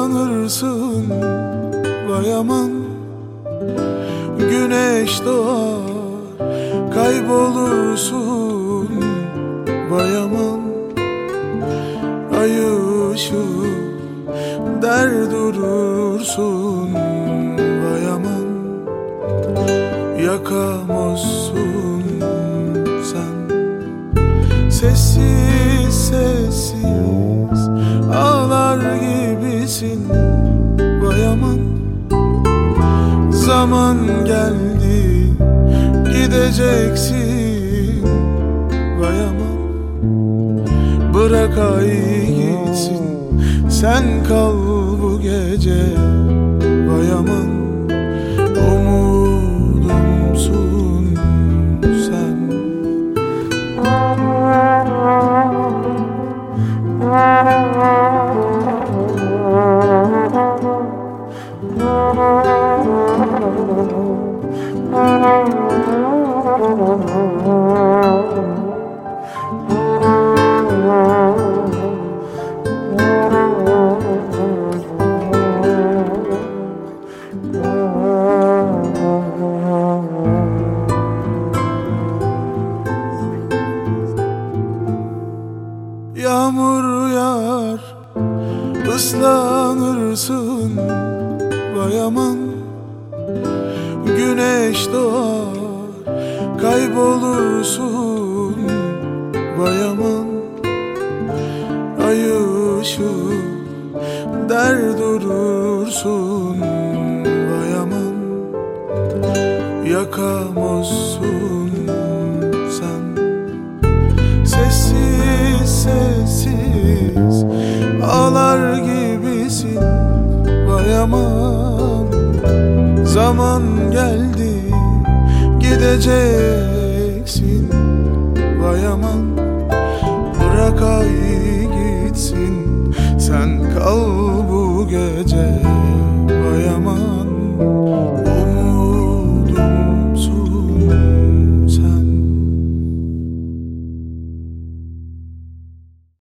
Islanırsın vay aman, güneş doğar kaybolursun vay aman. Ay ışığı der durursun vay aman. Yakamazsın sen, sessiz sessiz ağlar gibisin vay aman. Zaman geldi gideceksin vay aman. Bırak ay gitsin, sen kal bu gece vay aman. Umudumsun sen. Yağmur yağar, ıslanırsın vay aman. Güneş doğar kaybolursun vay aman. Ay ışığı der durursun vay aman. Yakamazsın sen, sessiz sessiz ağlar gibisin vay aman. Zaman geldi gideceksin vay aman. Bırak ay gitsin, sen kal bu gece.